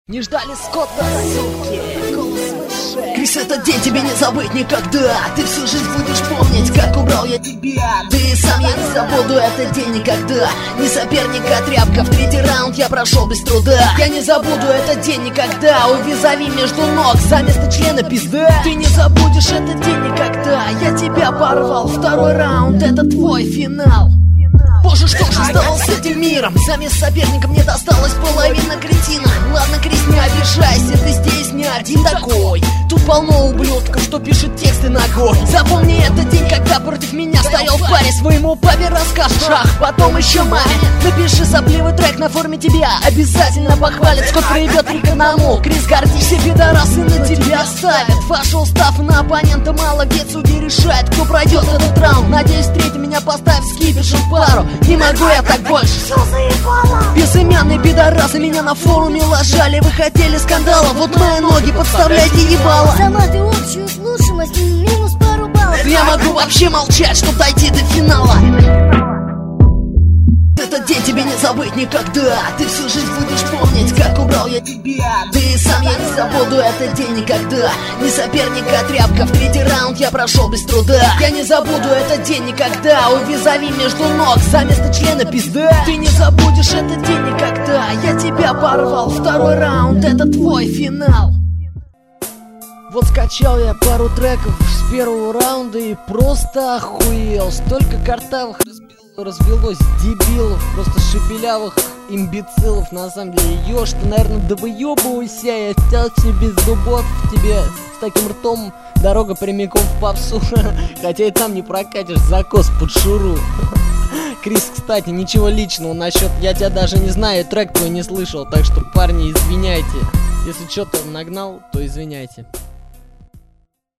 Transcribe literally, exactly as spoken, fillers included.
Не ждали Скотта, суки, голос выше. Крис, этот день тебе не забыть никогда. Ты всю жизнь будешь помнить, как убрал я тебя. Ты и сам я не забуду этот день никогда. Не соперник, а тряпка. В третий раунд я прошел без труда. Я не забуду этот день никогда. У визави между ног за место члена пизда. Ты не забудешь этот день никогда. Я тебя порвал. Второй раунд, это твой финал. Боже, что же стало с этим миром? Замес соперника мне досталась половина кретина. Ладно, Крис, не обижайся, ты здесь не один такой. Тут полно ублюдков, что пишет тексты ногой. Запомни этот день, когда против меня стоял в паре. Своему папе расскажешь, ах, потом еще маме. Напиши сопливый трек на форме тебя. Обязательно похвалит, скот проебет три к одному. Крис, гордись, все пидорасы на тебя ставят. Вошел став на оппонента, мало где судьи решает, кто пройдет этот раунд. Надеюсь, третий меня поставь с кипишем в пару. Не могу я так больше. Что заебало? Безымянные пидорасы меня на форуме лажали. Вы хотели скандала, вот мои ноги, подставляйте ебало. За маты общую слушаемость минус пару баллов. Я могу вообще молчать, чтоб дойти до финала. Этот день тебе не забыть никогда. Ты всю жизнь будешь помнить, как убрал я тебя. Ты и сам я не забуду этот день никогда. Не соперник, а тряпка. В третий раунд я прошел без труда. Я не забуду этот день никогда. У визави между ног за место члена пизда. Ты не забудешь этот день никогда. Я тебя порвал. Второй раунд, это твой финал. Вот скачал я пару треков с первого раунда и просто охуел. Столько картавых развелось дебилов, просто шепелявых имбецилов. На самом деле, ёж, ты, наверное, да выёбывайся. Я остался без зубов тебе. С таким ртом дорога прямиком в попсу. Хотя и там не прокатишь закос под шуру. Крис, кстати, ничего личного насчет я тебя даже не знаю, трек твой не слышал. Так что, парни, извиняйте. Если что-то нагнал, то извиняйте.